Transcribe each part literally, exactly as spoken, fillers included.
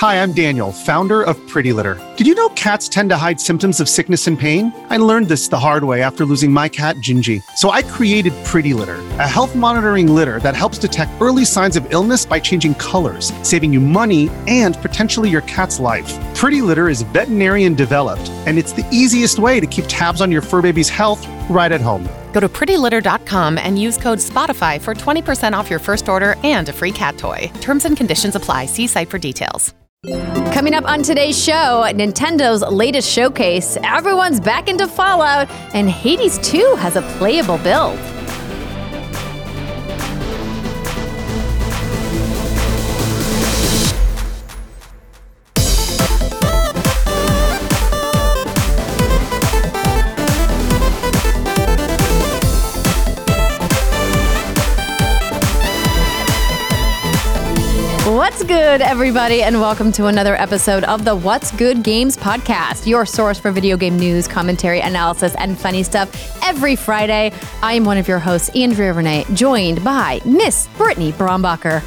Hi, I'm Daniel, founder of Pretty Litter. Did you know cats tend to hide symptoms of sickness and pain? I learned this the hard way after losing my cat, Gingy. So I created Pretty Litter, a health monitoring litter that helps detect early signs of illness by changing colors, saving you money and potentially your cat's life. Pretty Litter is veterinarian developed, and it's the easiest way to keep tabs on your fur baby's health right at home. Go to pretty litter dot com and use code SPOTIFY for twenty percent off your first order and a free cat toy. Terms and conditions apply. See site for details. Coming up on today's show, Nintendo's latest showcase, everyone's back into Fallout, and Hades two has a playable build. What's good, everybody, and welcome to another episode of the What's Good Games podcast, your source for video game news, commentary, analysis, and funny stuff every Friday. I am one of your hosts, Andrea Renee, joined by Miss Brittany Brombacher.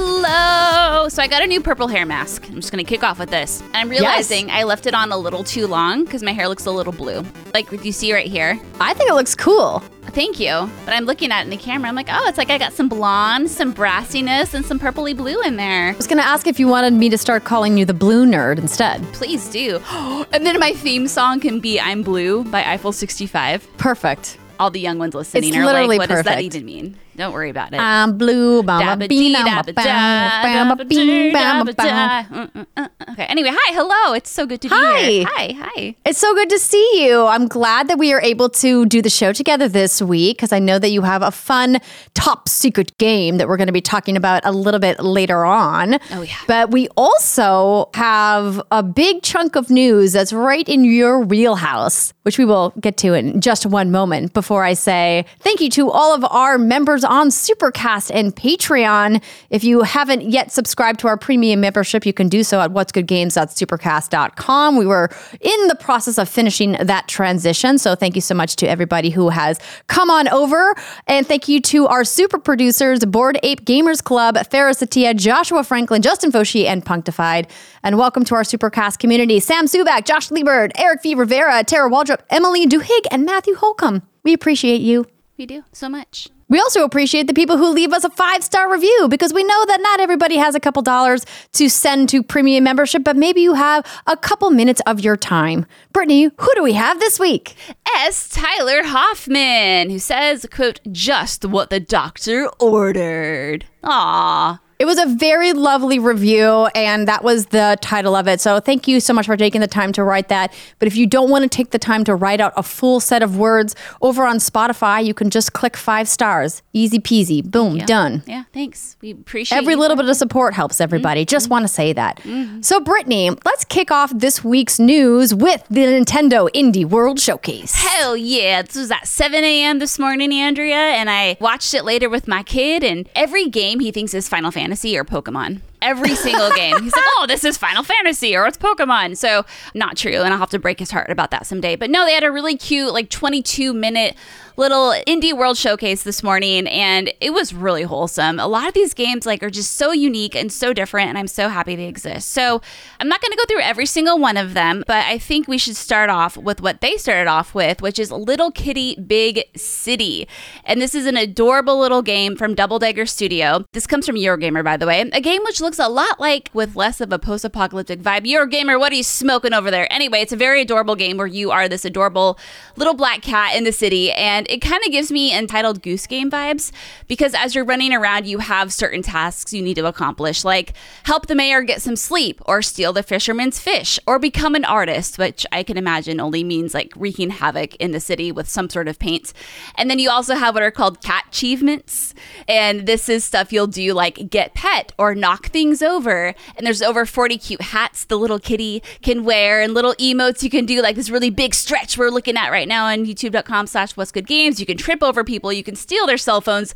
Hello! So I got a new purple hair mask. I'm just going to kick off with this. And I'm realizing Yes. I left it on a little too long because my hair looks a little blue. Like you see right here. I think it looks cool. Thank you. But I'm looking at it in the camera. I'm like, oh, it's like I got some blonde, some brassiness, and some purpley blue in there. I was going to ask if you wanted me to start calling you the blue nerd instead. Please do. And then my theme song can be I'm Blue by Eiffel sixty-five. Perfect. All the young ones listening It's are literally like, what does that perfect. even mean? Don't worry about it. I'm blue. Dabba-dee, dabba-da, dabba-dee, dabba-da. Mm, mm, mm. Okay, anyway, hi, hello. It's so good to be Hi. here. Hi, hi. It's so good to see you. I'm glad that we are able to do the show together this week because I know that you have a fun top secret game that we're going to be talking about a little bit later on. Oh, yeah. But we also have a big chunk of news that's right in your wheelhouse, which we will get to in just one moment before I say thank you to all of our members on Supercast and Patreon. If you haven't yet subscribed to our premium membership, you can do so at whats good games dot supercast dot com. We were in the process of finishing that transition, so thank you so much to everybody who has come on over. And thank you to our super producers, Bored Ape Gamers Club, Farrah Satia, Joshua Franklin, Justin Foshi, and Punctified. And welcome to our Supercast community, Sam Subak, Josh Liebert, Eric V. Rivera, Tara Waldrop, Emily Duhigg, and Matthew Holcomb. We appreciate you. We do so much. We also appreciate the people who leave us a five-star review because we know that not everybody has a couple dollars to send to premium membership, but maybe you have a couple minutes of your time. Brittany, who do we have this week? S. Tyler Hoffman, who says, quote, just what the doctor ordered. Aw. It was a very lovely review, and that was the title of it. So thank you so much for taking the time to write that. But if you don't want to take the time to write out a full set of words over on Spotify, you can just click five stars. Easy peasy. Boom. Yeah. Done. Yeah, thanks. We appreciate Every you. little bit of support helps everybody. Mm-hmm. Just want to say that. Mm-hmm. So, Brittany, let's kick off this week's news with the Nintendo Indie World Showcase. Hell yeah. This was at seven a.m. this morning, Andrea, and I watched it later with my kid, and every game he thinks is Final Fantasy or Pokemon. Every single game. He's like, oh, this is Final Fantasy or it's Pokemon. So not true. And I'll have to break his heart about that someday. But no, they had a really cute, like twenty-two minute little indie world showcase this morning. And it was really wholesome. A lot of these games like are just so unique and so different. And I'm so happy they exist. So I'm not going to go through every single one of them. But I think we should start off with what they started off with, which is Little Kitty Big City. And this is an adorable little game from Double Dagger Studio. This comes from Eurogamer, by the way. A game which looks a lot like, with less of a post-apocalyptic vibe. Eurogamer, what are you smoking over there? Anyway, it's a very adorable game where you are this adorable little black cat in the city, and it kind of gives me Entitled Goose Game vibes, because as you're running around, you have certain tasks you need to accomplish, like help the mayor get some sleep, or steal the fisherman's fish, or become an artist, which I can imagine only means like wreaking havoc in the city with some sort of paint. And then you also have what are called cat achievements, and this is stuff you'll do like get pet or knock things over. And there's over forty cute hats the little kitty can wear, and little emotes you can do, like this really big stretch we're looking at right now on youtube dot com slash what's good games. You can trip over people, you can steal their cell phones.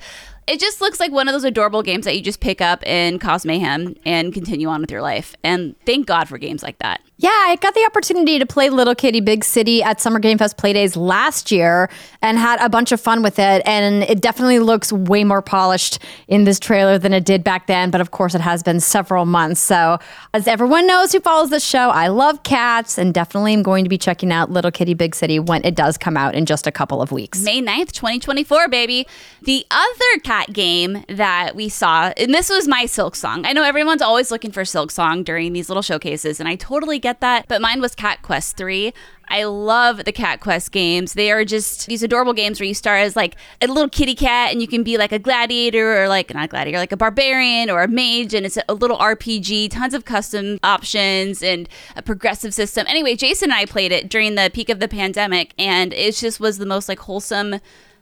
It just looks like one of those adorable games that you just pick up and cause mayhem and continue on with your life. And thank God for games like that. Yeah, I got the opportunity to play Little Kitty Big City at Summer Game Fest Playdays last year and had a bunch of fun with it. And it definitely looks way more polished in this trailer than it did back then. But of course, it has been several months. So as everyone knows who follows this show, I love cats and definitely am going to be checking out Little Kitty Big City when it does come out in just a couple of weeks. May ninth, twenty twenty-four, baby. The other cat game that we saw, and this was my Silksong. I know everyone's always looking for Silksong during these little showcases, and I totally get that, but mine was Cat Quest three. I love the Cat Quest games. They are just these adorable games where you start as like a little kitty cat and you can be like a gladiator or like, not a gladiator, like a barbarian or a mage, and it's a little R P G, tons of custom options and a progressive system. Anyway, Jason and I played it during the peak of the pandemic, and it just was the most like wholesome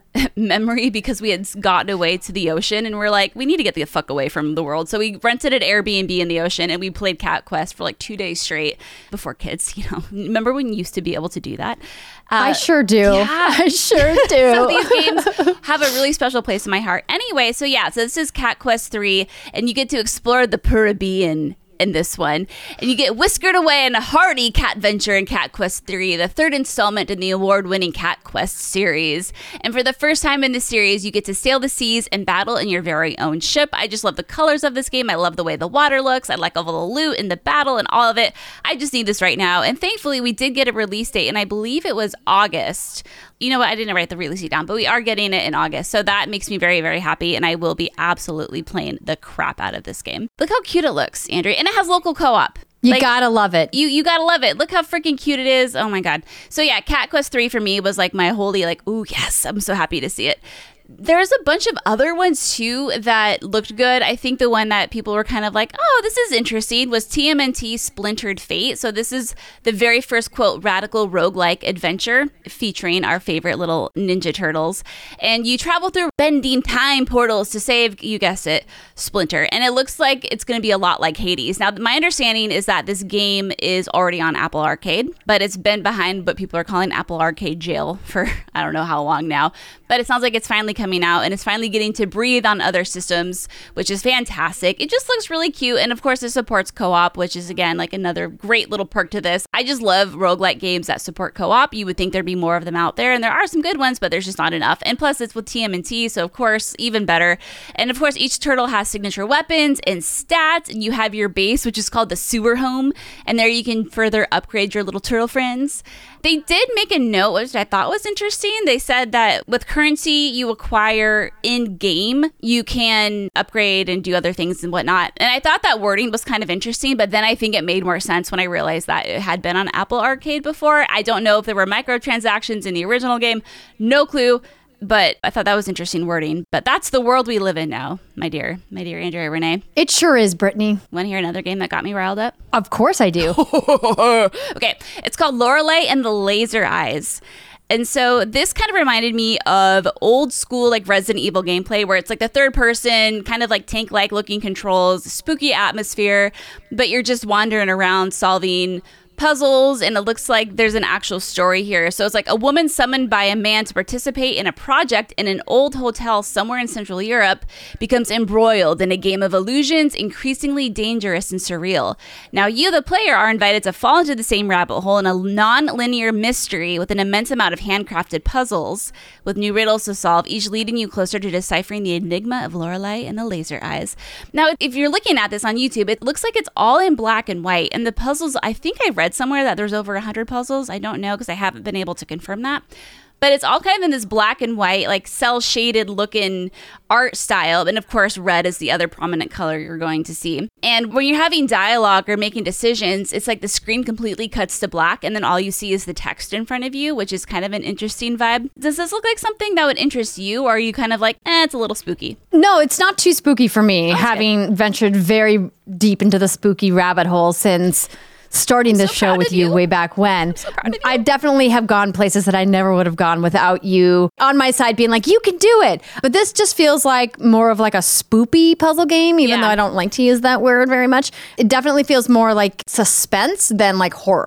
memory because we had gotten away to the ocean and we're like, we need to get the fuck away from the world. So we rented an Airbnb in the ocean and we played Cat Quest for like two days straight before kids, you know. Remember when you used to be able to do that? Uh, I sure do. Yeah. I sure do. So these games have a really special place in my heart. Anyway, so yeah, so this is Cat Quest three and you get to explore the Caribbean in this one, and you get whiskered away in a hearty cat venture in Cat Quest three, the third installment in the award-winning Cat Quest series. And for the first time in the series, you get to sail the seas and battle in your very own ship. I just love the colors of this game. I love the way the water looks. I like all the loot and the battle and all of it. I just need this right now. And thankfully, we did get a release date, and I believe it was August. You know what? I didn't write the release date down, but we are getting it in August. So that makes me very, very happy, and I will be absolutely playing the crap out of this game. Look how cute it looks, Andrea. And it has local co-op. You like, gotta love it. You you gotta love it. Look how freaking cute it is. Oh my God. So yeah, Cat Quest three for me was like my holy, like, ooh, yes, I'm so happy to see it. There's a bunch of other ones too that looked good. I think the one that people were kind of like, oh, this is interesting, was T M N T Splintered Fate. So this is the very first, quote, radical roguelike adventure featuring our favorite little Ninja Turtles. And you travel through bending time portals to save, you guessed it, Splinter. And it looks like it's going to be a lot like Hades. Now, my understanding is that this game is already on Apple Arcade, but it's been behind what people are calling Apple Arcade jail for I don't know how long now. But it sounds like it's finally coming out and it's finally getting to breathe on other systems, which is fantastic. It just looks really cute. And of course, it supports co-op, which is, again, like another great little perk to this. I just love roguelike games that support co-op. You would think there'd be more of them out there, and there are some good ones, but there's just not enough. And plus, it's with T M N T, so of course, even better. And of course, each turtle has signature weapons and stats, and you have your base, which is called the sewer home, and there you can further upgrade your little turtle friends. They did make a note, which I thought was interesting. They said that with currency you acquire in-game, you can upgrade and do other things and whatnot. And I thought that wording was kind of interesting, but then I think it made more sense when I realized that it had been on Apple Arcade before. I don't know if there were microtransactions in the original game. No clue. But I thought that was interesting wording. But that's the world we live in now, my dear, my dear Andrea Renee. It sure is, Brittany. Want to hear another game that got me riled up? Of course I do. Okay, it's called Lorelei and the Laser Eyes. And so this kind of reminded me of old school like Resident Evil gameplay where it's like the third person, kind of like tank-like looking controls, spooky atmosphere, but you're just wandering around solving puzzles, and it looks like there's an actual story here. So it's like a woman summoned by a man to participate in a project in an old hotel somewhere in Central Europe becomes embroiled in a game of illusions, increasingly dangerous and surreal. Now you, the player, are invited to fall into the same rabbit hole in a non-linear mystery with an immense amount of handcrafted puzzles with new riddles to solve, each leading you closer to deciphering the enigma of Lorelei and the Laser Eyes. Now, if you're looking at this on YouTube, it looks like it's all in black and white, and the puzzles, I think I read somewhere that there's over one hundred puzzles. I don't know because I haven't been able to confirm that. But it's all kind of in this black and white, like cel-shaded looking art style. And of course, red is the other prominent color you're going to see. And when you're having dialogue or making decisions, it's like the screen completely cuts to black and then all you see is the text in front of you, which is kind of an interesting vibe. Does this look like something that would interest you, or are you kind of like, eh, it's a little spooky? No, it's not too spooky for me, oh, having good. ventured very deep into the spooky rabbit hole since starting this so show with you. you way back when. So I definitely have gone places that I never would have gone without you on my side being like, you can do it. But this just feels like more of like a spoopy puzzle game, even yeah. though I don't like to use that word very much. It definitely feels more like suspense than like horror.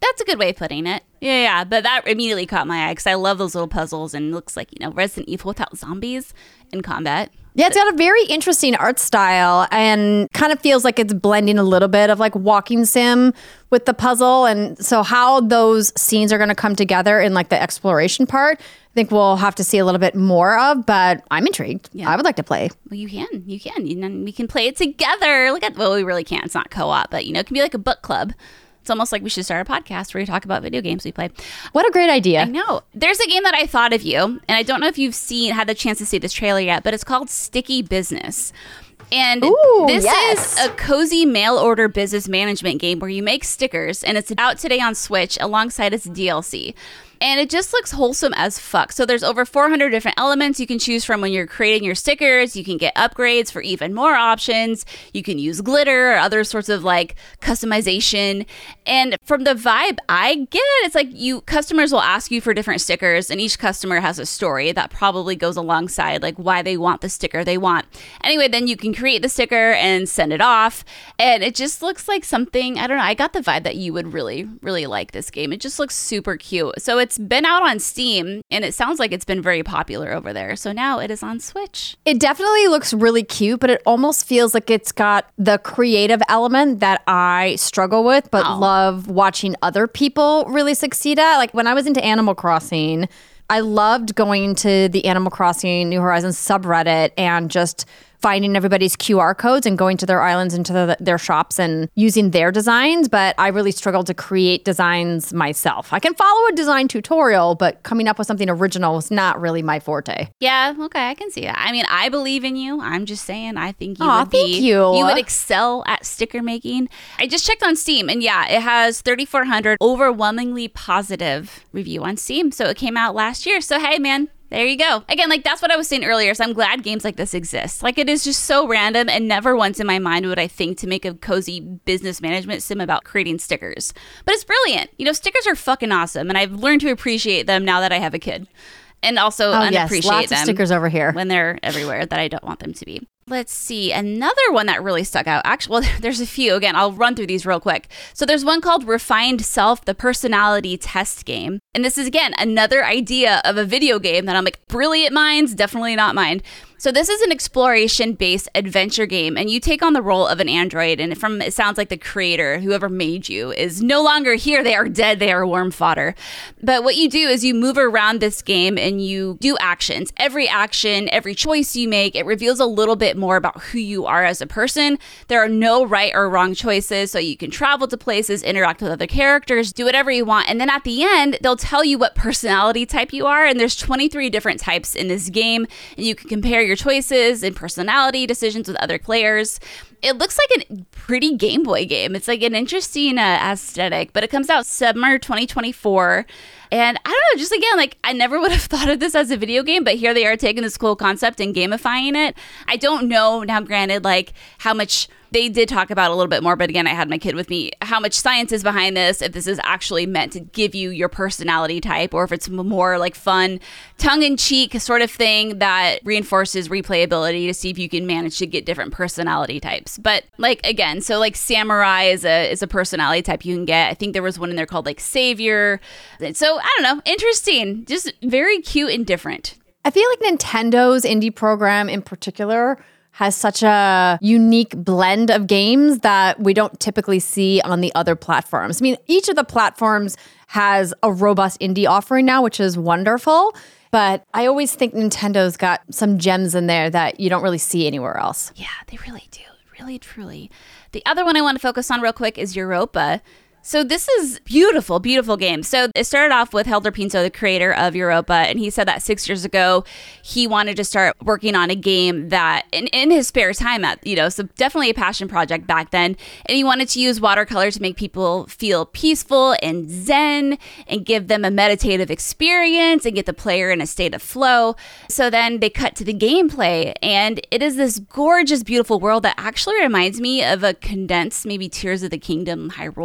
That's a good way of putting it. Yeah, yeah. But that immediately caught my eye because I love those little puzzles and it looks like, you know, Resident Evil without zombies in combat. Yeah, it's got a very interesting art style and kind of feels like it's blending a little bit of like walking sim with the puzzle. And so how those scenes are going to come together in like the exploration part, I think we'll have to see a little bit more of, but I'm intrigued. Yeah. I would like to play. Well, you can. You can. And then we can play it together. Look at, well, we really can't. It's not co-op, but, you know, it can be like a book club. It's almost like we should start a podcast where we talk about video games we play. What a great idea. I know. There's a game that I thought of you, and I don't know if you've seen, had the chance to see this trailer yet, but it's called Sticky Business. And Ooh, this yes. is a cozy mail order business management game where you make stickers, and it's out today on Switch alongside its D L C. And it just looks wholesome as fuck. So there's over four hundred different elements you can choose from when you're creating your stickers. You can get upgrades for even more options. You can use glitter or other sorts of like customization. And from the vibe I get, it's like you customers will ask you for different stickers, and each customer has a story that probably goes alongside like why they want the sticker they want. Anyway, then you can create the sticker and send it off. And it just looks like something, I don't know, I got the vibe that you would really, really like this game. It just looks super cute. So it's been out on Steam, and it sounds like it's been very popular over there. So now it is on Switch. It definitely looks really cute, but it almost feels like it's got the creative element that I struggle with, but Oh. love watching other people really succeed at. Like when I was into Animal Crossing, I loved going to the Animal Crossing New Horizons subreddit and just finding everybody's Q R codes and going to their islands and to the, their shops and using their designs. But I really struggled to create designs myself. I can follow a design tutorial, but coming up with something original was not really my forte. Yeah, okay, I can see that. I mean, I believe in you. I'm just saying, I think you Aw, would be, thank you. you would excel at sticker making. I just checked on Steam, and yeah, it has thirty-four hundred overwhelmingly positive review on Steam. So it came out last year. So hey, man. There you go. Again, like that's what I was saying earlier. So I'm glad games like this exist. Like it is just so random, and never once in my mind would I think to make a cozy business management sim about creating stickers. But it's brilliant. You know, stickers are fucking awesome, and I've learned to appreciate them now that I have a kid. And also Oh, yes, unappreciate lots them of stickers over here. when they're everywhere that I don't want them to be. Let's see. Another one that really stuck out. Actually, well, there's a few. Again, I'll run through these real quick. So there's one called Refined Self, the personality test game. And this is, again, another idea of a video game that I'm like, brilliant minds, definitely not mine. So this is an exploration-based adventure game, and you take on the role of an android, and from it sounds like the creator, whoever made you, is no longer here. They are dead. They are worm fodder. But what you do is you move around this game, and you do actions. Every action, every choice you make, it reveals a little bit more about who you are as a person. There are no right or wrong choices, so you can travel to places, interact with other characters, do whatever you want, and then at the end, they'll tell you what personality type you are, and there's twenty-three different types in this game, and you can compare your choices and personality decisions with other players. It looks like a pretty Game Boy game. It's like an interesting uh, aesthetic, but it comes out summer twenty twenty-four. And I don't know, just again, like I never would have thought of this as a video game, but here they are taking this cool concept and gamifying it. I don't know, now granted, like how much they did talk about a little bit more, but again, I had my kid with me, how much science is behind this, if this is actually meant to give you your personality type, or if it's more like fun, tongue-in-cheek sort of thing that reinforces replayability to see if you can manage to get different personality types. But like, again, so like Samurai is a is a personality type you can get. I think there was one in there called like Savior. So I don't know, interesting, just very cute and different. I feel like Nintendo's indie program in particular has such a unique blend of games that we don't typically see on the other platforms. I mean, each of the platforms has a robust indie offering now, which is wonderful. But I always think Nintendo's got some gems in there that you don't really see anywhere else. Yeah, they really do. Really, truly. The other one I want to focus on real quick is Europa. So this is beautiful, beautiful game. So it started off with Helder Pinto, the creator of Europa, and he said that six years ago, he wanted to start working on a game that, in, in his spare time, at you know, so definitely a passion project back then, and he wanted to use watercolor to make people feel peaceful and zen and give them a meditative experience and get the player in a state of flow. So then they cut to the gameplay, and it is this gorgeous, beautiful world that actually reminds me of a condensed, maybe Tears of the Kingdom Hyrule. Like,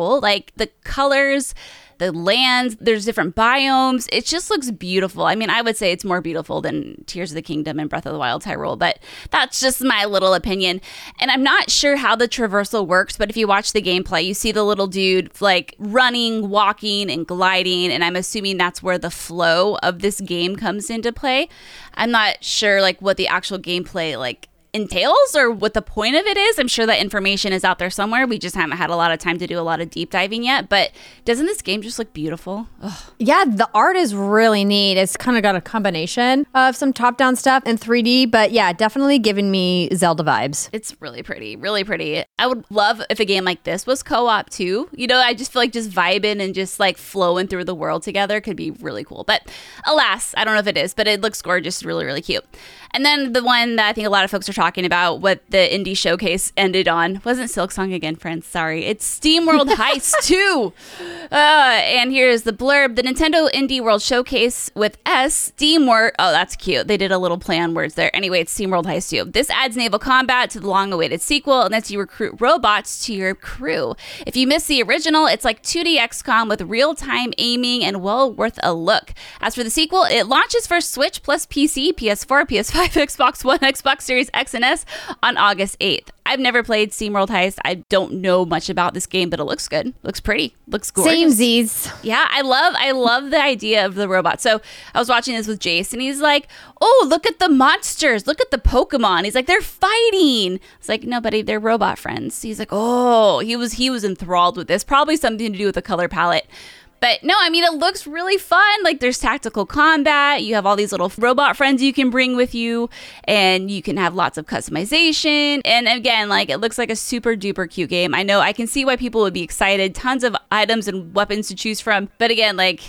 like the colors, the lands, there's different biomes. It just looks beautiful. I mean, I would say it's more beautiful than Tears of the Kingdom and Breath of the Wild Hyrule, but that's just my little opinion. And I'm not sure how the traversal works, but if you watch the gameplay, you see the little dude like running, walking, and gliding, and I'm assuming that's where the flow of this game comes into play. I'm not sure like what the actual gameplay like entails or what the point of it is. I'm sure that information is out there somewhere. We just haven't had a lot of time to do a lot of deep diving yet. But doesn't this game just look beautiful? Ugh. Yeah, the art is really neat. It's kind of got a combination of some top-down stuff and three D, but yeah, definitely giving me Zelda vibes. It's really pretty, really pretty. I would love if a game like this was co-op too. You know, I just feel like just vibing and just like flowing through the world together could be really cool. But alas, I don't know if it is, but it looks gorgeous, really, really cute. And then the one that I think a lot of folks are talking about, what the indie showcase ended on, wasn't Silksong again, friends. Sorry. It's SteamWorld Heist two. Uh, and here's the blurb. The Nintendo Indie World Showcase with S, SteamWorld. Oh, that's cute. They did a little play on words there. Anyway, it's SteamWorld Heist two. This adds naval combat to the long-awaited sequel and lets you recruit robots to your crew. If you missed the original, it's like two D X COM with real-time aiming and well worth a look. As for the sequel, it launches for Switch plus P C, P S four, P S five, Xbox One, Xbox Series X and S on August eighth. I've never played SteamWorld Heist. I don't know much about this game, but it looks good. Looks pretty. Looks gorgeous. Same Z's. Yeah, I love I love the idea of the robot. So I was watching this with Jace, and he's like, oh, look at the monsters. Look at the Pokemon. He's like, they're fighting. It's like, no, buddy, they're robot friends. He's like, oh, he was he was enthralled with this. Probably something to do with the color palette. But no, I mean, it looks really fun. Like there's tactical combat. You have all these little robot friends you can bring with you, and you can have lots of customization. And again, like it looks like a super duper cute game. I know I can see why people would be excited. Tons of items and weapons to choose from. But again, like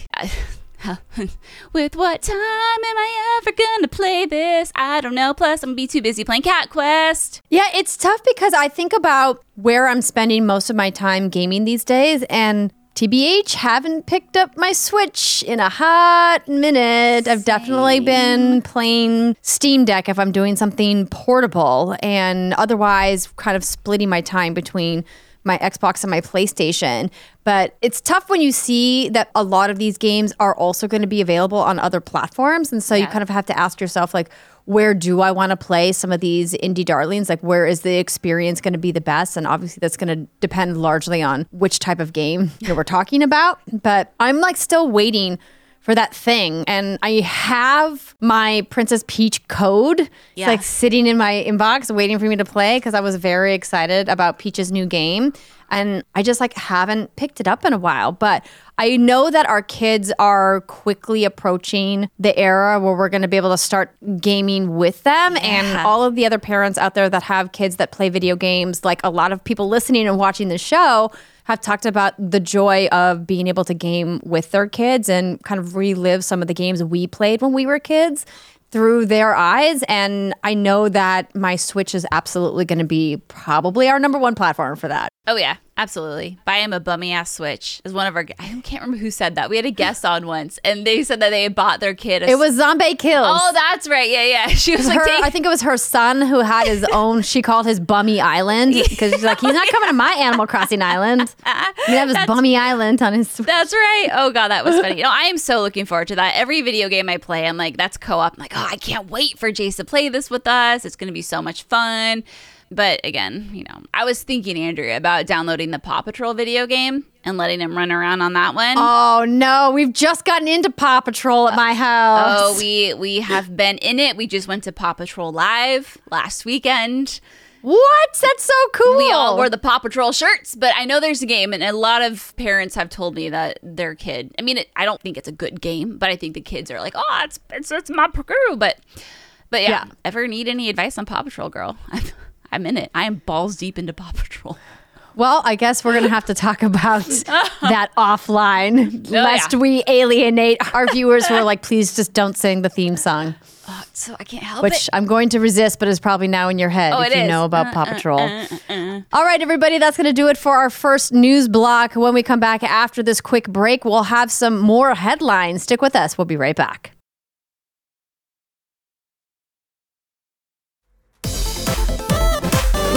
with what time am I ever gonna play this? I don't know. Plus, I'm gonna be too busy playing Cat Quest. Yeah, it's tough because I think about where I'm spending most of my time gaming these days, and T B H, haven't picked up my Switch in a hot minute. I've definitely been playing Steam Deck if I'm doing something portable, and otherwise kind of splitting my time between my Xbox and my PlayStation. But it's tough when you see that a lot of these games are also going to be available on other platforms. And so yeah. you kind of have to ask yourself, like, where do I want to play some of these indie darlings? Like, where is the experience going to be the best? And obviously that's going to depend largely on which type of game you know, we're talking about. But I'm like still waiting for that thing. And I have my Princess Peach code. Yeah. It's like sitting in my inbox waiting for me to play because I was very excited about Peach's new game. And I just like haven't picked it up in a while. But I know that our kids are quickly approaching the era where we're going to be able to start gaming with them. Yeah. And all of the other parents out there that have kids that play video games, like a lot of people listening and watching the show, have talked about the joy of being able to game with their kids and kind of relive some of the games we played when we were kids through their eyes. And I know that my Switch is absolutely going to be probably our number one platform for that. Oh, yeah, absolutely. Buy him a bummy ass Switch is one of our, I can't remember who said that. We had a guest on once and they said that they had bought their kid. A, it was Zombie Kills. Oh, that's right. Yeah, yeah. She was her, like, take- I think it was her son who had his own, she called his Bummy Island because she's like, he's not coming to my Animal Crossing island. We have his that's, Bummy Island on his Switch. That's right. Oh, God, that was funny. You know, I am so looking forward to that. Every video game I play, I'm like, that's co-op. I'm like, oh, I can't wait for Jace to play this with us. It's going to be so much fun. But again, you know, I was thinking, Andrea, about downloading the Paw Patrol video game and letting him run around on that one. Oh, no. We've just gotten into Paw Patrol at my house. Oh, we, we have been in it. We just went to Paw Patrol Live last weekend. What? That's so cool. We all wore the Paw Patrol shirts, but I know there's a game, and a lot of parents have told me that their kid, I mean, it, I don't think it's a good game, but I think the kids are like, oh, it's it's, it's my crew. But, but yeah, yeah, ever need any advice on Paw Patrol, girl? I'm in it. I am balls deep into Paw Patrol. Well, I guess we're going to have to talk about that offline, oh, lest yeah. we alienate our viewers who are like, please just don't sing the theme song. Oh, so I can't help Which it. Which I'm going to resist, but is probably now in your head oh, if you is. know about uh, Paw Patrol. Uh, uh, uh. All right, everybody, that's going to do it for our first news block. When we come back after this quick break, we'll have some more headlines. Stick with us. We'll be right back.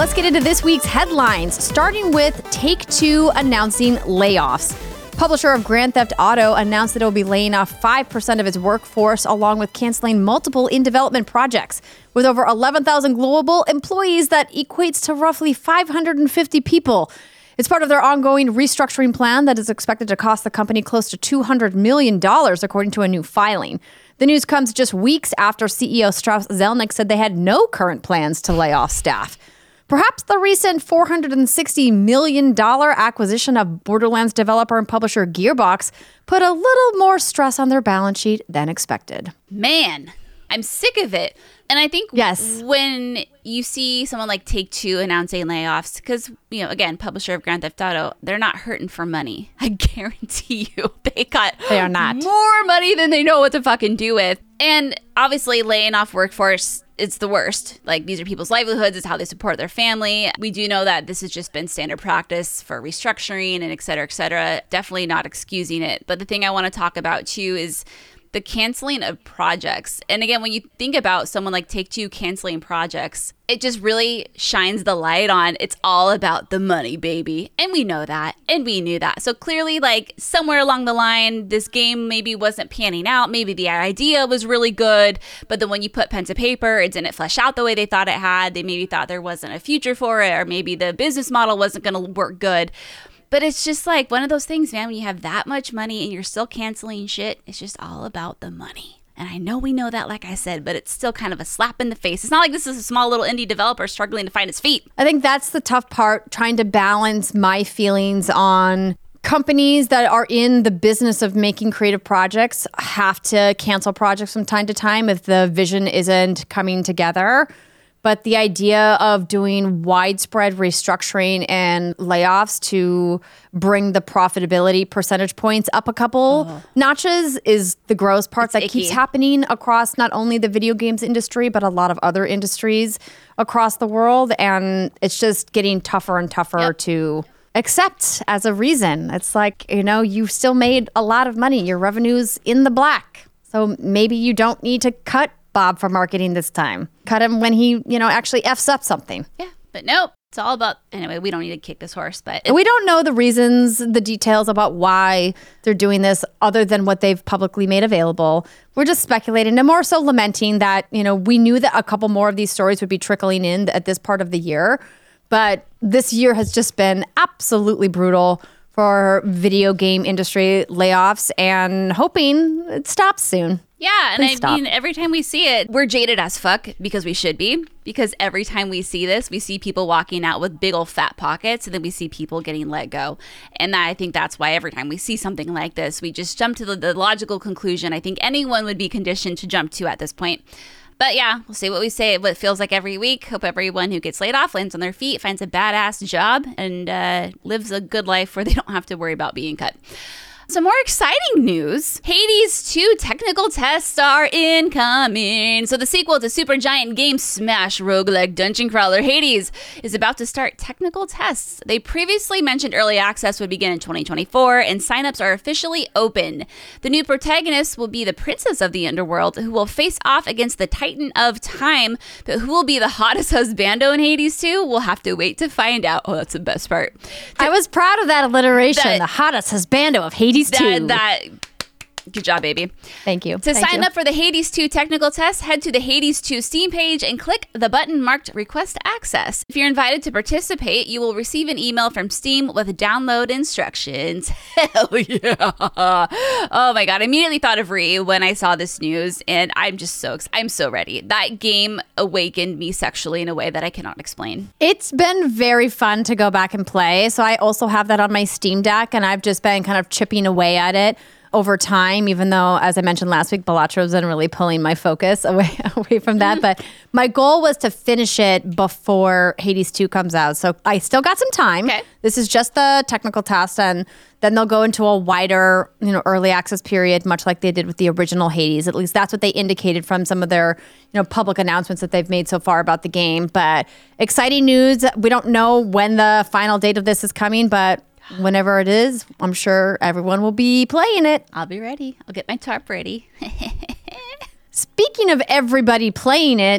Let's get into this week's headlines, starting with Take-Two announcing layoffs. Publisher of Grand Theft Auto announced that it will be laying off five percent of its workforce, along with canceling multiple in-development projects. With over eleven thousand global employees, that equates to roughly five hundred fifty people. It's part of their ongoing restructuring plan that is expected to cost the company close to two hundred million dollars, according to a new filing. The news comes just weeks after C E O Strauss Zelnick said they had no current plans to lay off staff. Perhaps the recent four hundred sixty million dollars acquisition of Borderlands developer and publisher Gearbox put a little more stress on their balance sheet than expected. Man, I'm sick of it. And I think yes. when you see someone like Take-Two announcing layoffs, because, you know, again, publisher of Grand Theft Auto, they're not hurting for money. I guarantee you they got they are not. more money than they know what to fucking do with. And obviously laying off workforce, it's the worst. Like, these are people's livelihoods. It's how they support their family. We do know that this has just been standard practice for restructuring and et cetera, et cetera. Definitely not excusing it. But the thing I want to talk about, too, is the canceling of projects. And again, when you think about someone like Take-Two canceling projects, it just really shines the light on it's all about the money, baby. And we know that. And we knew that. So clearly, like, somewhere along the line, this game maybe wasn't panning out. Maybe the idea was really good. But then when you put pen to paper, it didn't flesh out the way they thought it had. They maybe thought there wasn't a future for it, or maybe the business model wasn't going to work good. But it's just like one of those things, man, when you have that much money and you're still canceling shit, it's just all about the money. And I know we know that, like I said, but it's still kind of a slap in the face. It's not like this is a small little indie developer struggling to find his feet. I think that's the tough part, trying to balance my feelings on companies that are in the business of making creative projects have to cancel projects from time to time if the vision isn't coming together. But the idea of doing widespread restructuring and layoffs to bring the profitability percentage points up a couple oh. notches is the gross part it's that icky. Keeps happening across not only the video games industry, but a lot of other industries across the world. And it's just getting tougher and tougher yep. to accept as a reason. It's like, you know, you still made a lot of money. Your revenue's in the black. So maybe you don't need to cut Bob for marketing this time. Cut him when he, you know, actually F's up something. Yeah, but nope. It's all about, anyway, we don't need to kick this horse, but. We don't know the reasons, the details about why they're doing this other than what they've publicly made available. We're just speculating and more so lamenting that, you know, we knew that a couple more of these stories would be trickling in at this part of the year. But this year has just been absolutely brutal for video game industry layoffs, and hoping it stops soon. Yeah, and Please I stop. mean, every time we see it, we're jaded as fuck, because we should be. Because every time we see this, we see people walking out with big old fat pockets, and then we see people getting let go. And I think that's why every time we see something like this, we just jump to the, the logical conclusion I think anyone would be conditioned to jump to at this point. But yeah, we'll see what we say, what it feels like every week. Hope everyone who gets laid off lands on their feet, finds a badass job, and uh, lives a good life where they don't have to worry about being cut. Some more exciting news. Hades two technical tests are incoming. So the sequel to Supergiant Games' smash roguelike dungeon crawler Hades is about to start technical tests. They previously mentioned early access would begin in twenty twenty-four, and signups are officially open. The new protagonist will be the princess of the underworld, who will face off against the Titan of Time. But who will be the hottest husbando in Hades two? We'll have to wait to find out. Oh, that's the best part. I was proud of that alliteration, that, the hottest husbando of Hades That, that, good job, baby. Thank you. To Thank sign you. up for the Hades two technical test, head to the Hades two Steam page and click the button marked Request Access. If you're invited to participate, you will receive an email from Steam with download instructions. Hell yeah. Oh my God. I immediately thought of Ree when I saw this news, and I'm just so excited. I'm so ready. That game awakened me sexually in a way that I cannot explain. It's been very fun to go back and play. So I also have that on my Steam Deck, and I've just been kind of chipping away at it over time, even though, as I mentioned last week, Balattro's been really pulling my focus away away from that. But my goal was to finish it before Hades two comes out. So I still got some time. Okay. This is just the technical test, and then they'll go into a wider, you know, early access period, much like they did with the original Hades. At least that's what they indicated from some of their, you know, public announcements that they've made so far about the game. But exciting news. We don't know when the final date of this is coming, but whenever it is, I'm sure everyone will be playing it. I'll be ready. I'll get my tarp ready. Speaking of everybody playing it,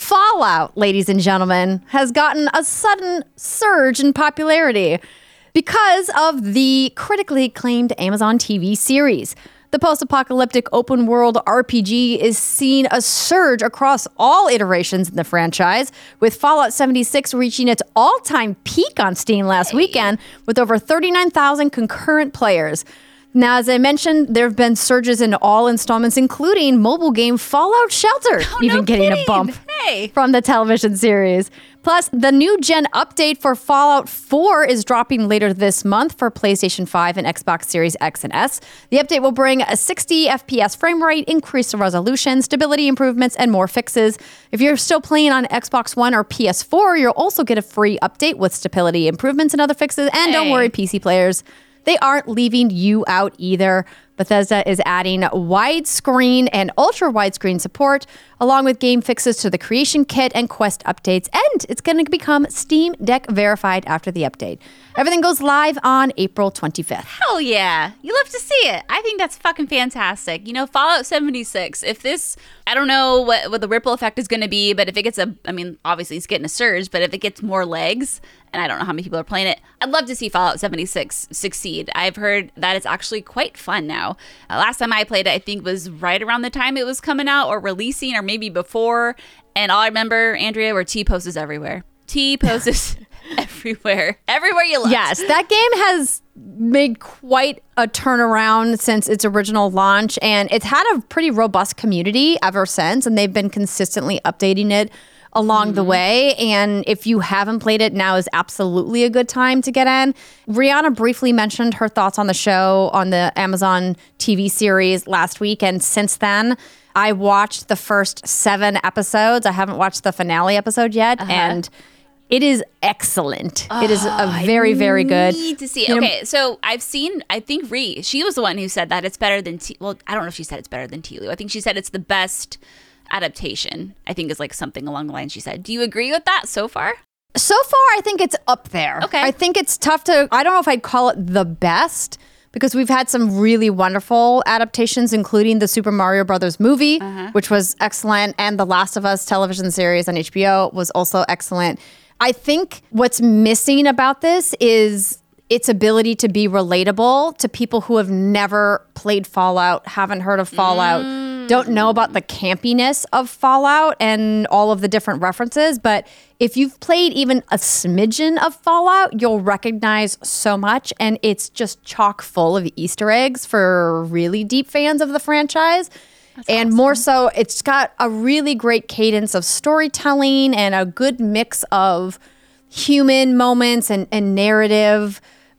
Fallout, ladies and gentlemen, has gotten a sudden surge in popularity because of the critically acclaimed Amazon T V series. The post-apocalyptic open-world R P G is seeing a surge across all iterations in the franchise, with Fallout seventy-six reaching its all-time peak on Steam last weekend with over thirty-nine thousand concurrent players. Now, as I mentioned, there have been surges in all installments, including mobile game Fallout Shelter, Oh, even no getting kidding. a bump Hey. from the television series. Plus, the new gen update for Fallout four is dropping later this month for PlayStation five and Xbox Series X and S. The update will bring a sixty F P S frame rate, increased resolution, stability improvements, and more fixes. If you're still playing on Xbox One or P S four, you'll also get a free update with stability improvements and other fixes. And don't Hey. worry, P C players, they aren't leaving you out either. Bethesda is adding widescreen and ultra widescreen support, along with game fixes to the Creation Kit and Quest updates, and it's going to become Steam Deck verified after the update. Everything goes live on April twenty-fifth. Hell yeah. You love to see it. I think that's fucking fantastic. You know, Fallout seventy-six, if this, I don't know what, what the ripple effect is going to be, but if it gets a, I mean, obviously it's getting a surge, but if it gets more legs, and I don't know how many people are playing it, I'd love to see Fallout seventy-six succeed. I've heard that it's actually quite fun now. Uh, last time I played it, I think was right around the time it was coming out or releasing, or maybe before. And all I remember, Andrea, were T-poses everywhere. T-poses everywhere. Everywhere you look. Yes, that game has made quite a turnaround since its original launch, and it's had a pretty robust community ever since, and they've been consistently updating it along mm-hmm. the way. And if you haven't played it, now is absolutely a good time to get in. Rihanna briefly mentioned her thoughts on the show on the Amazon T V series last week, and since then, I watched the first seven episodes. I haven't watched the finale episode yet, uh-huh. and it is excellent. Oh, it is a very, very good. I need to see it. You know, okay, so I've seen, I think Ree, she was the one who said that it's better than, T- well, I don't know if she said it's better than T L U. I think she said it's the best adaptation. I think is like something along the lines she said. Do you agree with that so far? So far, I think it's up there. Okay. I think it's tough to, I don't know if I'd call it the best, because we've had some really wonderful adaptations, including the Super Mario Brothers movie, uh-huh. which was excellent, and the Last of Us television series on H B O was also excellent. I think what's missing about this is its ability to be relatable to people who have never played Fallout, haven't heard of Fallout, mm. don't know about the campiness of Fallout and all of the different references. But if you've played even a smidgen of Fallout, you'll recognize so much. And it's just chock full of Easter eggs for really deep fans of the franchise. That's and awesome. More so, it's got a really great cadence of storytelling and a good mix of human moments and, and narrative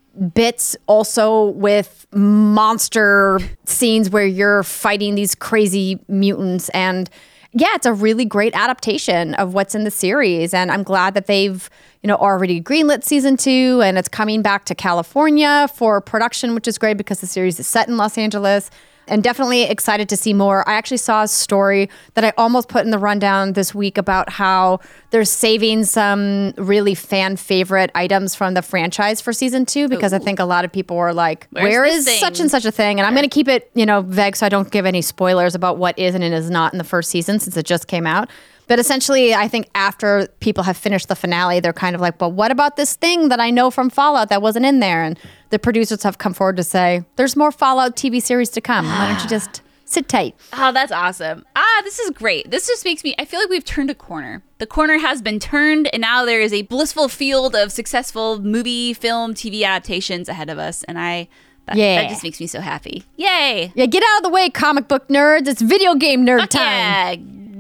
bits, also with monster scenes where you're fighting these crazy mutants. And yeah, it's a really great adaptation of what's in the series. And I'm glad that they've, you know, already greenlit season two, and it's coming back to California for production, which is great because the series is set in Los Angeles. And definitely excited to see more. I actually saw a story that I almost put in the rundown this week about how they're saving some really fan favorite items from the franchise for season two, because Ooh. I think a lot of people were like, Where's where is thing? such and such a thing? And I'm going to keep it, you know, vague so I don't give any spoilers about what is and is not in the first season, since it just came out. But essentially, I think after people have finished the finale, they're kind of like, well, what about this thing that I know from Fallout that wasn't in there? And the producers have come forward to say, there's more Fallout T V series to come. Why don't you just sit tight? Oh, that's awesome. Ah, this is great. This just makes me, I feel like we've turned a corner. The corner has been turned, and now there is a blissful field of successful movie, film, T V adaptations ahead of us. And I... That, yeah. that just makes me so happy. Yay. Yeah, get out of the way, comic book nerds. It's video game nerd Fuck time. Yeah,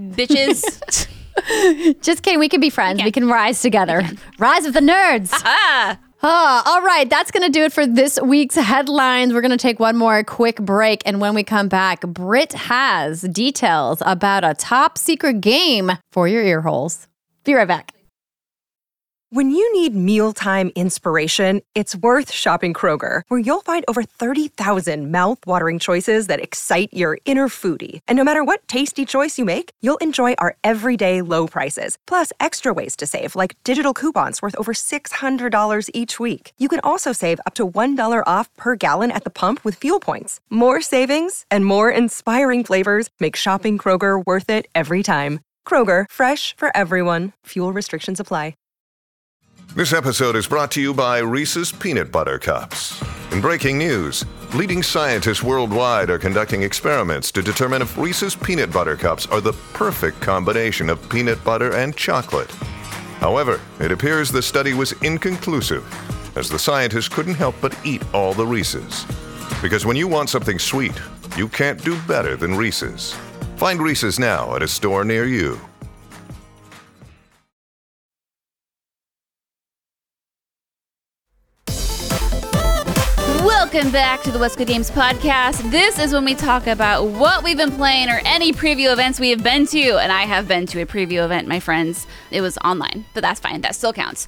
bitches. Just kidding. We can be friends. We can, we can rise together. Can. Rise of the nerds. Aha. Oh, all right. That's going to do it for this week's headlines. We're going to take one more quick break. And when we come back, Britt has details about a top secret game for your ear holes. Be right back. When you need mealtime inspiration, it's worth shopping Kroger, where you'll find over thirty thousand mouth-watering choices that excite your inner foodie. And no matter what tasty choice you make, you'll enjoy our everyday low prices, plus extra ways to save, like digital coupons worth over six hundred dollars each week. You can also save up to one dollar off per gallon at the pump with fuel points. More savings and more inspiring flavors make shopping Kroger worth it every time. Kroger, fresh for everyone. Fuel restrictions apply. This episode is brought to you by Reese's Peanut Butter Cups. In breaking news, leading scientists worldwide are conducting experiments to determine if Reese's Peanut Butter Cups are the perfect combination of peanut butter and chocolate. However, it appears the study was inconclusive, as the scientists couldn't help but eat all the Reese's. Because when you want something sweet, you can't do better than Reese's. Find Reese's now at a store near you. Welcome back to the What's Good Games podcast. This is when we talk about what we've been playing or any preview events we have been to. And I have been to a preview event, my friends. It was online, but that's fine. That still counts.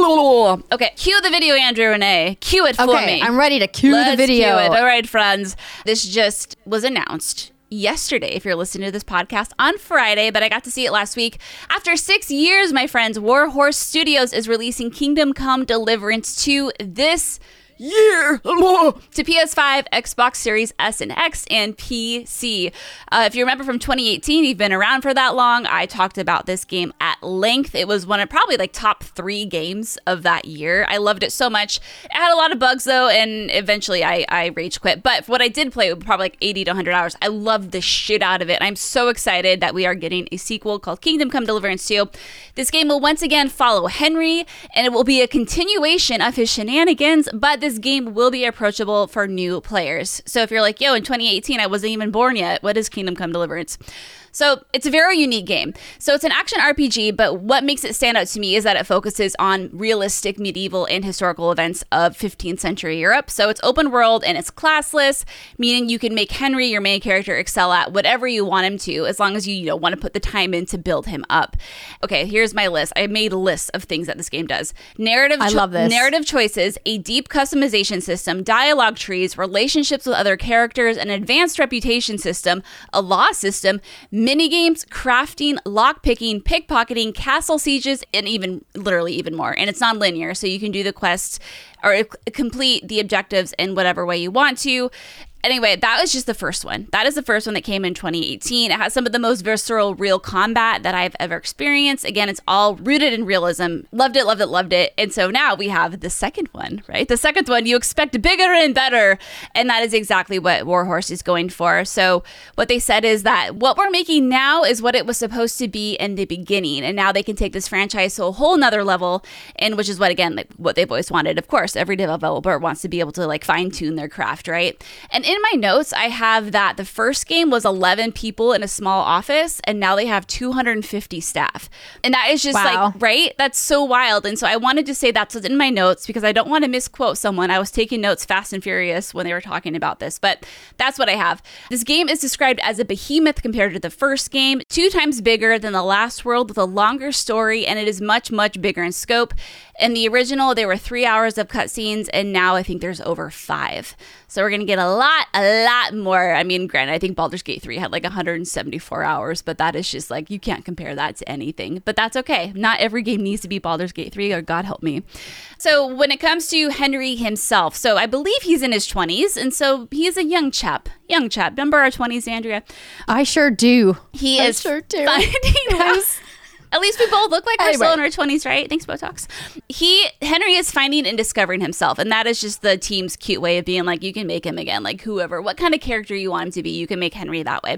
Okay, cue the video, Andrew Renee. Cue it for okay, me. I'm ready to cue Let's the video. Cue it. All right, friends. This just was announced yesterday, if you're listening to this podcast on Friday, but I got to see it last week. After six years, my friends, Warhorse Studios is releasing Kingdom Come Deliverance two this year to P S five, Xbox Series S and X, and P C. Uh, if you remember from twenty eighteen, you've been around for that long. I talked about this game at length. It was one of probably like top three games of that year. I loved it so much. It had a lot of bugs though, and eventually I, I rage quit. But what I did play, probably like eighty to one hundred hours. I loved the shit out of it. I'm so excited that we are getting a sequel called Kingdom Come Deliverance two. This game will once again follow Henry, and it will be a continuation of his shenanigans, but this game will be approachable for new players. So if you're like, yo, in twenty eighteen, I wasn't even born yet, what is Kingdom Come Deliverance? So it's a very unique game. So it's an action R P G, but what makes it stand out to me is that it focuses on realistic medieval and historical events of fifteenth century Europe. So it's open world and it's classless, meaning you can make Henry, your main character, excel at whatever you want him to, as long as you, you know, want to put the time in to build him up. Okay, here's my list. I made a list of things that this game does. Narrative, I cho- love this. narrative choices, a deep customization system, dialogue trees, relationships with other characters, an advanced reputation system, a law system, minigames, crafting, lockpicking, pickpocketing, castle sieges, and even literally even more. And it's non-linear, so you can do the quests or complete the objectives in whatever way you want to. Anyway, that was just the first one. That is the first one that came in twenty eighteen. It has some of the most visceral, real combat that I've ever experienced. Again, it's all rooted in realism. Loved it, loved it, loved it. And so now we have the second one, right? The second one, you expect bigger and better. And that is exactly what Warhorse is going for. So what they said is that what we're making now is what it was supposed to be in the beginning. And now they can take this franchise to a whole nother level, and which is what, again, like what they've always wanted. Of course, every developer wants to be able to like fine tune their craft, right? And in my notes, I have that the first game was eleven people in a small office, and now they have two hundred fifty staff. And that is just Wow. like, right? That's so wild. And so I wanted to say that's what's in my notes because I don't want to misquote someone. I was taking notes fast and furious when they were talking about this, but that's what I have. This game is described as a behemoth compared to the first game, two times bigger than the last world with a longer story, and it is much, much bigger in scope. In the original, there were three hours of cutscenes, and now I think there's over five. So we're going to get a lot, a lot more. I mean, granted, I think Baldur's Gate three had like one hundred seventy-four hours, but that is just like, you can't compare that to anything. But that's okay. Not every game needs to be Baldur's Gate three, or God help me. So when it comes to Henry himself, so I believe he's in his twenties, and so he's a young chap. Young chap. Remember our twenties, Andrea? I sure do. He I is sure do. finding out. At least we both look like we're Anyway. still in our twenties, right? Thanks, Botox. He, Henry is finding and discovering himself. And that is just the team's cute way of being like, you can make him again. Like whoever, what kind of character you want him to be, you can make Henry that way.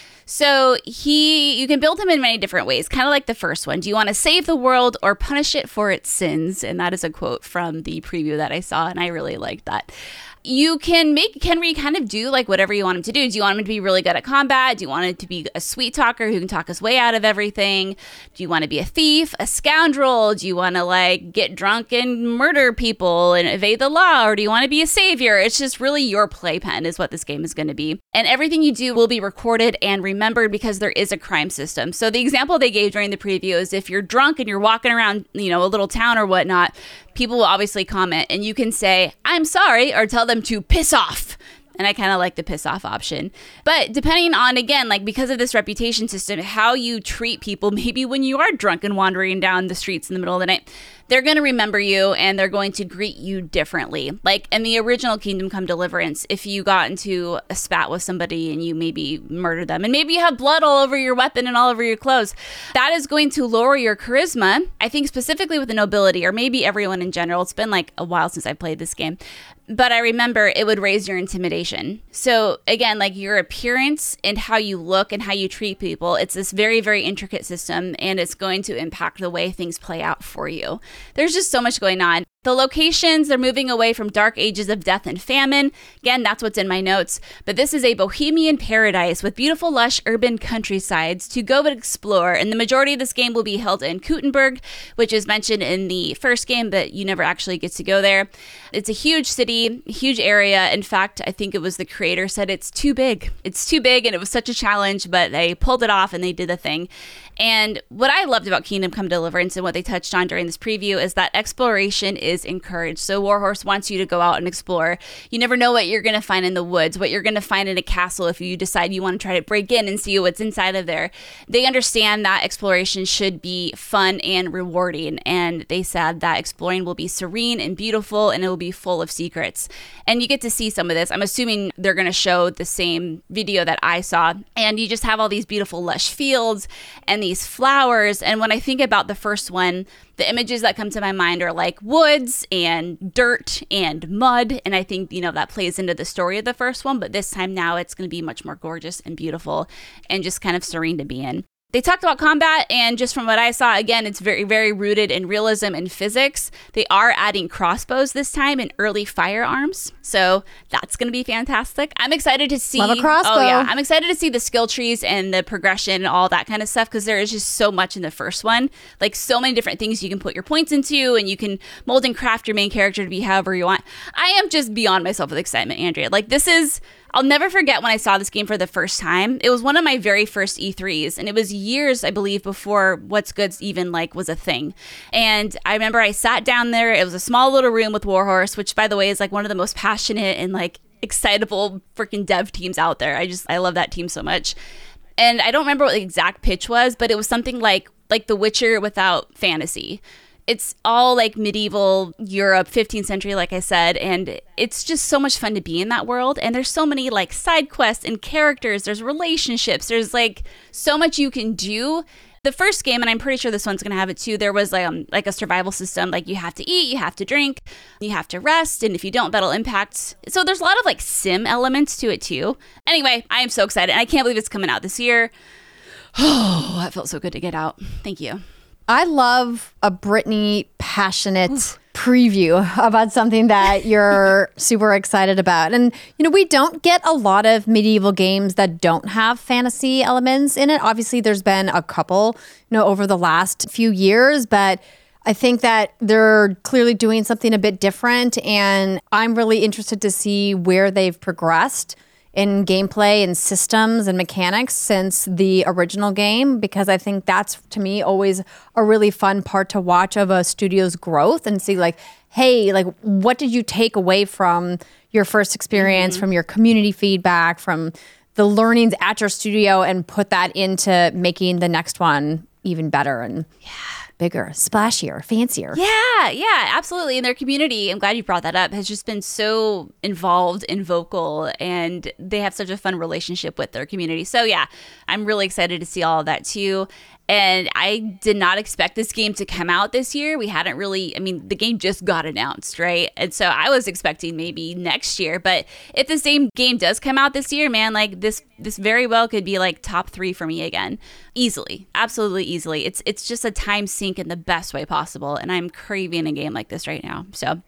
So he, you can build him in many different ways, kind of like the first one. Do you want to save the world or punish it for its sins? And that is a quote from the preview that I saw, and I really liked that. You can make Henry kind of do like whatever you want him to do. Do you want him to be really good at combat? Do you want him to be a sweet talker who can talk his way out of everything? Do you want to be a thief, a scoundrel? Do you want to like get drunk and murder people and evade the law? Or do you want to be a savior? It's just really your playpen is what this game is going to be. And everything you do will be recorded and remembered because there is a crime system. So the example they gave during the preview is if you're drunk and you're walking around, you know, a little town or whatnot, people will obviously comment and you can say, I'm sorry, or tell them to piss off. And I kind of like the piss off option. But depending on, again, like because of this reputation system, how you treat people, maybe when you are drunk and wandering down the streets in the middle of the night, they're going to remember you and they're going to greet you differently. Like in the original Kingdom Come Deliverance, if you got into a spat with somebody and you maybe murdered them and maybe you have blood all over your weapon and all over your clothes, that is going to lower your charisma. I think specifically with the nobility, or maybe everyone in general. It's been like a while since I played this game. But I remember it would raise your intimidation. So again, like your appearance and how you look and how you treat people, it's this very, very intricate system, and it's going to impact the way things play out for you. There's just so much going on. The locations, they're moving away from dark ages of death and famine. Again, that's what's in my notes. But this is a bohemian paradise with beautiful, lush urban countrysides to go and explore. And the majority of this game will be held in Kuttenberg, which is mentioned in the first game, but you never actually get to go there. It's a huge city, a huge area. In fact, I think it was the creator said it's too big. It's too big, and it was such a challenge, but they pulled it off and they did the thing. And what I loved about Kingdom Come Deliverance and what they touched on during this preview is that exploration is encouraged. So Warhorse wants you to go out and explore. You never know what you're going to find in the woods, what you're going to find in a castle if you decide you want to try to break in and see what's inside of there. They understand that exploration should be fun and rewarding. And they said that exploring will be serene and beautiful, and it will be full of secrets. And you get to see some of this. I'm assuming they're going to show the same video that I saw. And you just have all these beautiful lush fields and these flowers. And when I think about the first one, the images that come to my mind are like woods and dirt and mud. And I think, you know, that plays into the story of the first one. But this time now it's going to be much more gorgeous and beautiful and just kind of serene to be in. They talked about combat, and just from what I saw, again, it's very, very rooted in realism and physics. They are adding crossbows this time and early firearms, so that's going to be fantastic. I'm excited to see. Love a crossbow. Oh yeah, I'm excited to see the skill trees and the progression and all that kind of stuff, because there is just so much in the first one, like so many different things you can put your points into, and you can mold and craft your main character to be however you want. I am just beyond myself with excitement, Andrea. Like this is. I'll never forget when I saw this game for the first time. It was one of my very first E threes, and it was years, I believe, before What's Good even like was a thing. And I remember I sat down there. It was a small little room with Warhorse, which, by the way, is like one of the most passionate and like excitable freaking dev teams out there. I just I love that team so much. And I don't remember what the exact pitch was, but it was something like like The Witcher without fantasy. It's all like medieval Europe, fifteenth century, like I said, and it's just so much fun to be in that world. And there's so many like side quests and characters, there's relationships, there's like so much you can do. The first game, and I'm pretty sure this one's going to have it too, there was um, like a survival system, like you have to eat, you have to drink, you have to rest, and if you don't, that'll impact. So there's a lot of like sim elements to it too. Anyway, I am so excited, and I can't believe it's coming out this year. Oh, that felt so good to get out. Thank you. I love a Brittany passionate Oof. preview about something that you're super excited about. And, you know, we don't get a lot of medieval games that don't have fantasy elements in it. Obviously, there's been a couple, you know, over the last few years, but I think that they're clearly doing something a bit different. And I'm really interested to see where they've progressed in gameplay and systems and mechanics since the original game, because I think that's, to me, always a really fun part to watch of a studio's growth and see like, hey, like what did you take away from your first experience, mm-hmm. from your community feedback, from the learnings at your studio, and put that into making the next one even better and yeah. bigger, splashier, fancier. Yeah, yeah, absolutely. And their community, I'm glad you brought that up, has just been so involved and vocal, and they have such a fun relationship with their community. So yeah, I'm really excited to see all of that too. And I did not expect this game to come out this year. We hadn't really, I mean, the game just got announced, right? And so I was expecting maybe next year. But if the same game does come out this year, man, like this this very well could be like top three for me again. Easily. Absolutely easily. It's it's just a time sink in the best way possible. And I'm craving a game like this right now. So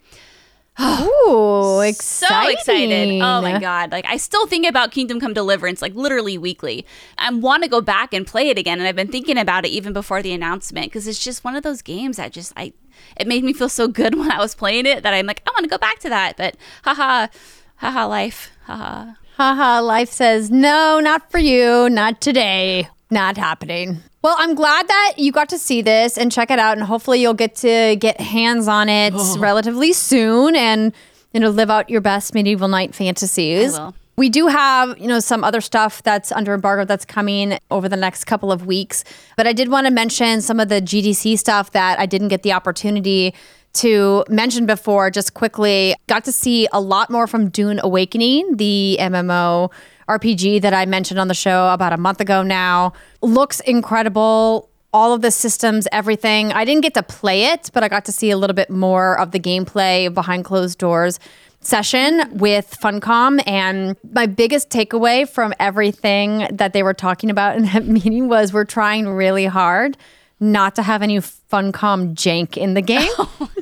Ooh, exciting. So excited. Oh my God. Like I still think about Kingdom Come Deliverance like literally weekly. I want to go back and play it again. And I've been thinking about it even before the announcement, because it's just one of those games that just, I, it made me feel so good when I was playing it that I'm like, I want to go back to that. But haha, haha life, haha. Haha, life says, no, not for you, not today, not happening. Well, I'm glad that you got to see this and check it out, and hopefully you'll get to get hands on it oh. relatively soon and, you know, live out your best medieval knight fantasies. I will. We do have, you know, some other stuff that's under embargo that's coming over the next couple of weeks. But I did want to mention some of the G D C stuff that I didn't get the opportunity to mention before. Just quickly, got to see a lot more from Dune Awakening, the M M O R P G that I mentioned on the show about a month ago now. Looks incredible. All of the systems, everything. I didn't get to play it, but I got to see a little bit more of the gameplay behind closed doors session with Funcom. And my biggest takeaway from everything that they were talking about in that meeting was we're trying really hard not to have any Funcom jank in the game.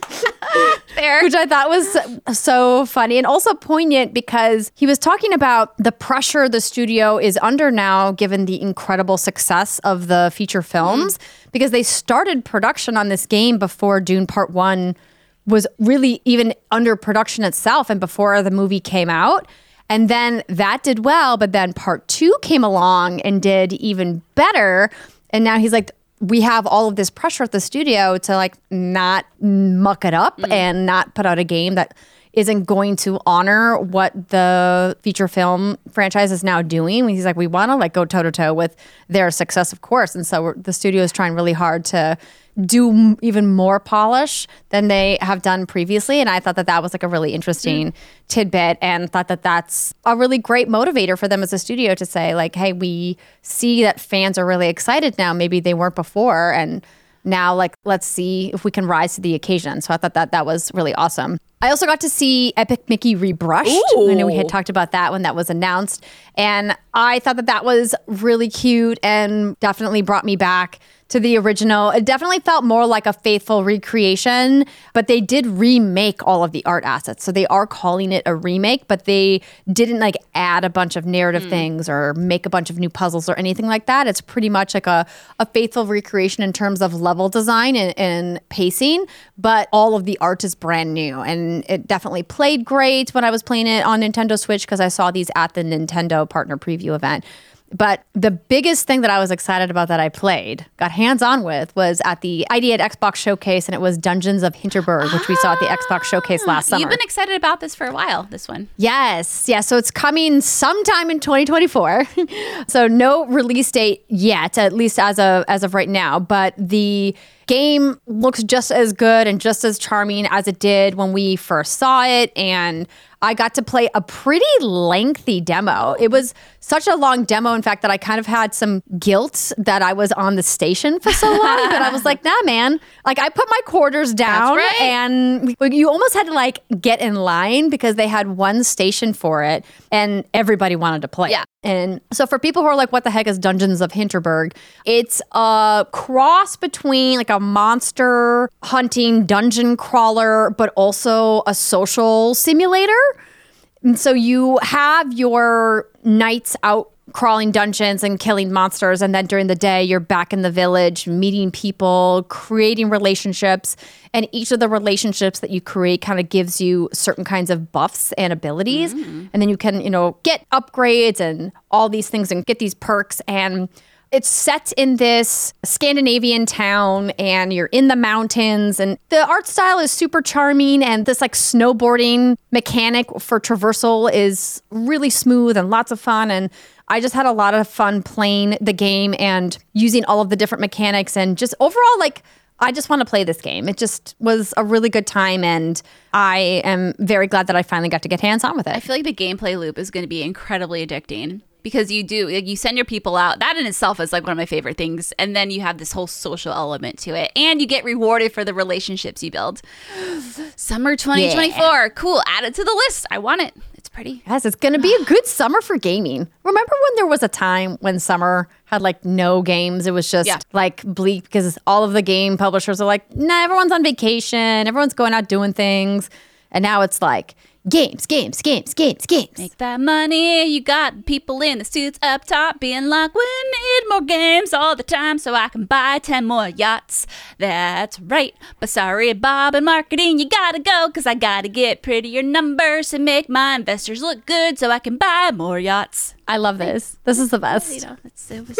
Fair. Which I thought was so funny and also poignant because he was talking about the pressure the studio is under now given the incredible success of the feature films mm-hmm. because they started production on this game before Dune Part one was really even under production itself and before the movie came out. And then that did well, but then Part two came along and did even better. And now he's like, we have all of this pressure at the studio to like not muck it up mm. and not put out a game that isn't going to honor what the feature film franchise is now doing. He's like, we want to like go toe to toe with their success, of course. And so we're, the studio is trying really hard to do m- even more polish than they have done previously. And I thought that that was like a really interesting mm. tidbit and thought that that's a really great motivator for them as a studio to say like, hey, we see that fans are really excited now. Maybe they weren't before. And now like, let's see if we can rise to the occasion. So I thought that that was really awesome. I also got to see Epic Mickey Rebrushed. Ooh. I know we had talked about that when that was announced. And I thought that that was really cute and definitely brought me back to the original. It definitely felt more like a faithful recreation, but they did remake all of the art assets. So they are calling it a remake, but they didn't like add a bunch of narrative mm. things or make a bunch of new puzzles or anything like that. It's pretty much like a, a faithful recreation in terms of level design and, and pacing, but all of the art is brand new. And it definitely played great when I was playing it on Nintendo Switch because I saw these at the Nintendo Partner Preview event. But the biggest thing that I was excited about that I played, got hands-on with, was at the I D at Xbox Showcase, and it was Dungeons of Hinterberg, which we saw at the Xbox Showcase last summer. You've been excited about this for a while, this one. Yes. Yeah, so it's coming sometime in twenty twenty-four. So no release date yet, at least as of, as of right now. But the game looks just as good and just as charming as it did when we first saw it, and I got to play a pretty lengthy demo. It was such a long demo, in fact, that I kind of had some guilt that I was on the station for so long. But I was like, nah, man. Like, I put my quarters down. That's right. And you almost had to, like, get in line because they had one station for it, and everybody wanted to play yeah. it. And so for people who are like, what the heck is Dungeons of Hinterberg? It's a cross between like a monster hunting dungeon crawler, but also a social simulator. And so you have your nights out crawling dungeons and killing monsters. And then during the day, you're back in the village, meeting people, creating relationships. And each of the relationships that you create kind of gives you certain kinds of buffs and abilities. Mm. And then you can, you know, get upgrades and all these things and get these perks. And it's set in this Scandinavian town, and you're in the mountains, and the art style is super charming, and this like snowboarding mechanic for traversal is really smooth and lots of fun. And I just had a lot of fun playing the game and using all of the different mechanics, and just overall, like, I just want to play this game. It just was a really good time, and I am very glad that I finally got to get hands-on with it. I feel like the gameplay loop is going to be incredibly addicting. Because you do, like, you send your people out. That in itself is like one of my favorite things. And then you have this whole social element to it. And you get rewarded for the relationships you build. Summer twenty twenty-four. Yeah. Cool. Add it to the list. I want it. It's pretty. Yes, it's going to be a good summer for gaming. Remember when there was a time when summer had like no games? It was just yeah. like bleak because all of the game publishers are like, nah, everyone's on vacation. Everyone's going out doing things. And now it's like, games, games, games, games, games. Make that money. You got people in the suits up top being like, we need more games all the time so I can buy ten more yachts. That's right. But sorry, Bob and marketing, you gotta go because I gotta get prettier numbers to make my investors look good so I can buy more yachts. I love this. This is the best. You know, that's, it was,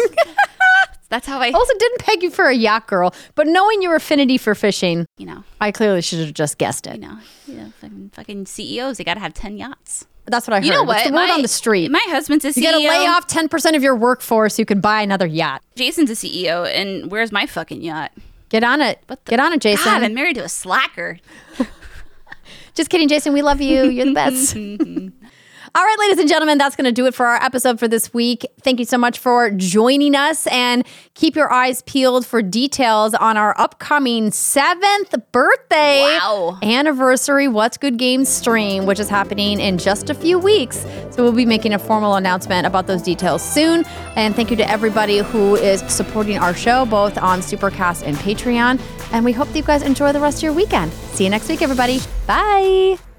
that's how I... Also didn't peg you for a yacht girl, but knowing your affinity for fishing, you know, I clearly should have just guessed it. You know, you know fucking, fucking C E Os, they gotta have ten yachts. That's what I heard. You know what? It's the word my, on the street. My husband's a you C E O. got to lay off ten percent of your workforce so you can buy another yacht. Jason's a C E O, and where's my fucking yacht? Get on it. What the, Get on it, Jason. God, I'm married to a slacker. Just kidding, Jason. We love you. You're the best. All right, ladies and gentlemen, that's going to do it for our episode for this week. Thank you so much for joining us, and keep your eyes peeled for details on our upcoming seventh birthday Wow. anniversary What's Good Games stream, which is happening in just a few weeks. So we'll be making a formal announcement about those details soon. And thank you to everybody who is supporting our show, both on Supercast and Patreon. And we hope that you guys enjoy the rest of your weekend. See you next week, everybody. Bye.